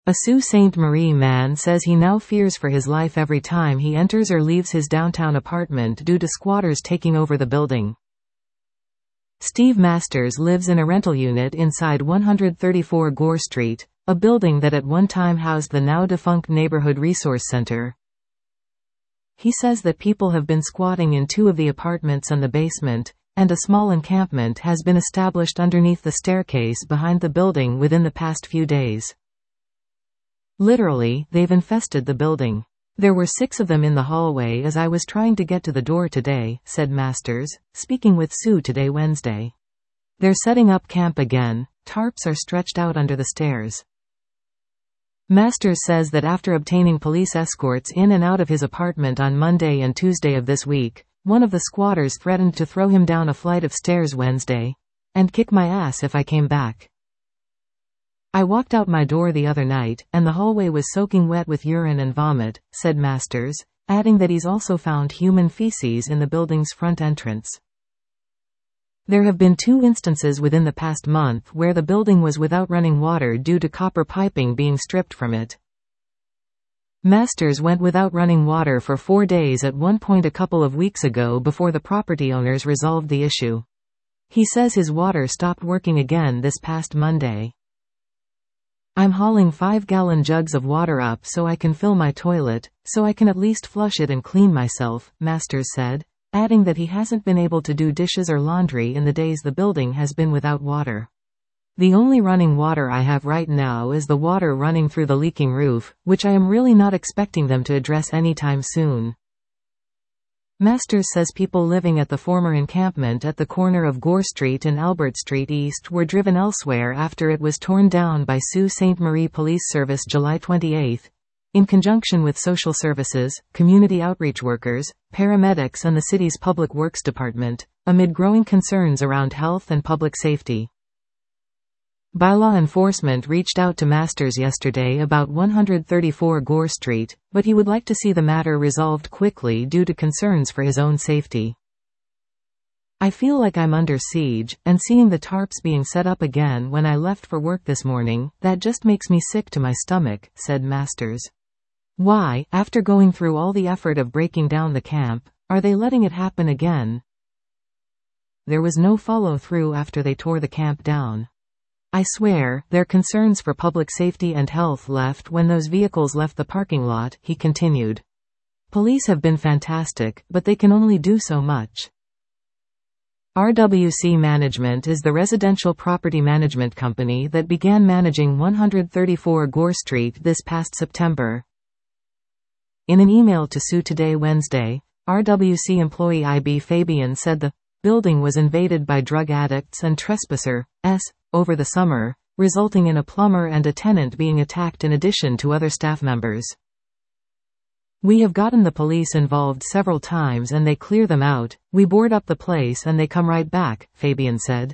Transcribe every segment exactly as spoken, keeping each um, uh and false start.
A Sault Ste. Marie man says he now fears for his life every time he enters or leaves his downtown apartment due to squatters taking over the building. Steve Masters lives in a rental unit inside one thirty-four Gore Street, a building that at one time housed the now-defunct Neighborhood Resource Center. He says that people have been squatting in two of the apartments and the basement, and a small encampment has been established underneath the staircase behind the building within the past few days. Literally, they've infested the building. There were six of them in the hallway as I was trying to get to the door today, said Masters, speaking with Sault Today Wednesday. They're setting up camp again. Tarps are stretched out under the stairs. Masters says that after obtaining police escorts in and out of his apartment on Monday and Tuesday of this week, one of the squatters threatened to throw him down a flight of stairs Wednesday, and kick my ass if I came back. I walked out my door the other night, and the hallway was soaking wet with urine and vomit, said Masters, adding that he's also found human feces in the building's front entrance. There have been two instances within the past month where the building was without running water due to copper piping being stripped from it. Masters went without running water for four days at one point a couple of weeks ago before the property owners resolved the issue. He says his water stopped working again this past Monday. I'm hauling five-gallon jugs of water up so I can fill my toilet, so I can at least flush it and clean myself, Masters said, adding that he hasn't been able to do dishes or laundry in the days the building has been without water. The only running water I have right now is the water running through the leaking roof, which I am really not expecting them to address anytime soon. Masters says people living at the former encampment at the corner of Gore Street and Albert Street East were driven elsewhere after it was torn down by Sault Ste. Marie Police Service July twenty-eighth, in conjunction with social services, community outreach workers, paramedics and the city's Public Works Department, amid growing concerns around health and public safety. Bylaw enforcement reached out to Masters yesterday about one thirty-four Gore Street, but he would like to see the matter resolved quickly due to concerns for his own safety. I feel like I'm under siege, and seeing the tarps being set up again when I left for work this morning, that just makes me sick to my stomach, said Masters. Why, after going through all the effort of breaking down the camp, are they letting it happen again? There was no follow-through after they tore the camp down. I swear, their concerns for public safety and health left when those vehicles left the parking lot, he continued. Police have been fantastic, but they can only do so much. R W C Management is the residential property management company that began managing one thirty-four Gore Street this past September. In an email to Sault Today Wednesday, R W C employee I B Fabian said the building was invaded by drug addicts and trespassers over the summer, resulting in a plumber and a tenant being attacked in addition to other staff members. We have gotten the police involved several times and they clear them out. We board up the place and they come right back, Fabian said.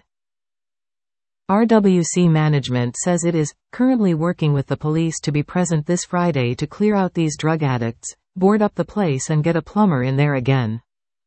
R W C Management says it is currently working with the police to be present this Friday to clear out these drug addicts, board up the place and get a plumber in there again.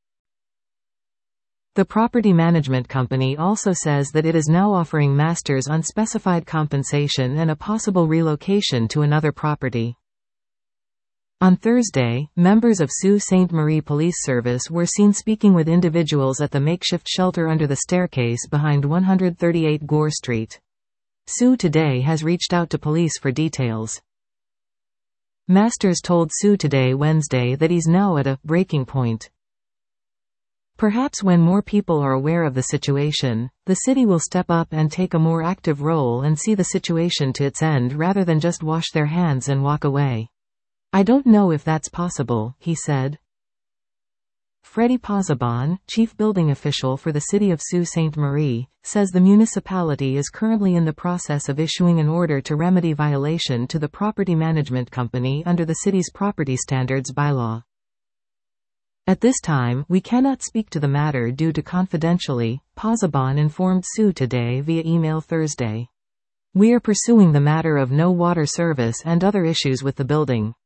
The property management company also says that it is now offering Masters unspecified compensation and a possible relocation to another property. On Thursday, members of Sault Ste. Marie Police Service were seen speaking with individuals at the makeshift shelter under the staircase behind one thirty-eight Gore Street. Sault Today has reached out to police for details. Masters told Sault Today Wednesday that he's now at a breaking point. Perhaps when more people are aware of the situation, the city will step up and take a more active role and see the situation to its end rather than just wash their hands and walk away. I don't know if that's possible, he said. Freddie Pozzebon, chief building official for the city of Sault Ste. Marie, says the municipality is currently in the process of issuing an order to remedy violation to the property management company under the city's property standards bylaw. At this time, we cannot speak to the matter due to confidentially, Pozzebon informed Sault Today via email Thursday. We are pursuing the matter of no water service and other issues with the building.